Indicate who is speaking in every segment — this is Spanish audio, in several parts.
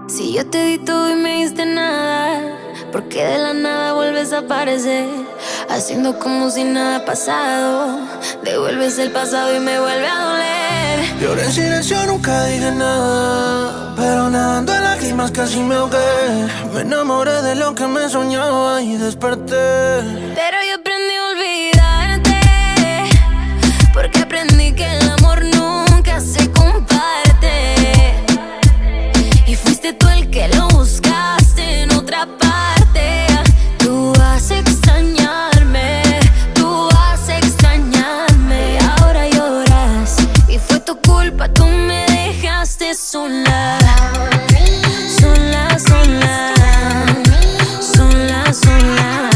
Speaker 1: Si yo te di todo y me diste nada, ¿por qué de la nada vuelves a aparecer? Haciendo como si nada ha pasado. Devuelves el pasado y me vuelve a doler.
Speaker 2: Lloré en silencio, nunca dije nada, pero nadando en lágrimas casi me ahogué. Me enamoré de lo que me soñaba y desperté.
Speaker 1: Pero yo aprendí a olvidarte, porque aprendí que el amor nunca se comparte. Y fuiste tú el que lo buscaste en otra parte. Tú vas a extrañarme, tú vas a extrañarme. Y ahora lloras, y fue tu culpa, tú me dejaste sola. Sola, sola, sola, sola.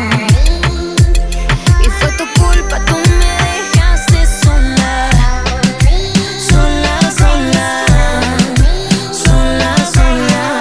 Speaker 1: Y fue tu culpa, tú me dejaste sola. Sola, sola, sola, sola.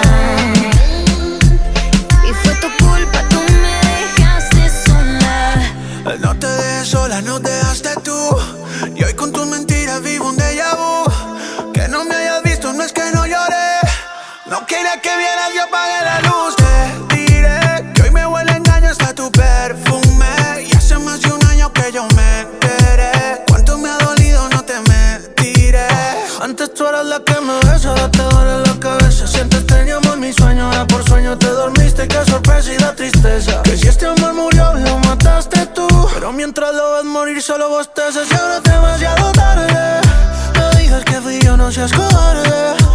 Speaker 1: Y fue tu culpa, tú me dejaste sola.
Speaker 2: No te dejé sola, no te dejaste tú. Y hoy con tus mentiras vivo un déjà vu. Que no me hayas visto, no es que no lloré. No quería que vieras, yo apagué la luz. Te diré que hoy me huele a engaño hasta tu perfume. Y hace más de un año que yo me enteré. Cuánto me ha dolido, no te mentiré. Antes tú eras la que me besa, ahora te duele la cabeza. Sientes teníamos mi sueño, ahora por sueño te dormiste. Qué sorpresa y da tristeza. Que si este amor murió, lo mataste tú. Pero mientras lo ves morir, solo bostezas. Y ahora es demasiado tarde. No digas que fui yo, no seas cobarde.